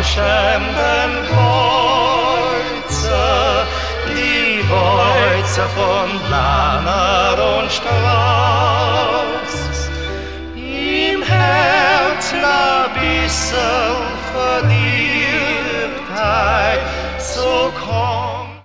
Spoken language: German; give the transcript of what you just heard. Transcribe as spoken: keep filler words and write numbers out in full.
rauschenden Kreuze, die Kreuze von Planer und Strauß. Im Herzen a bissel Verliebtheit, so komm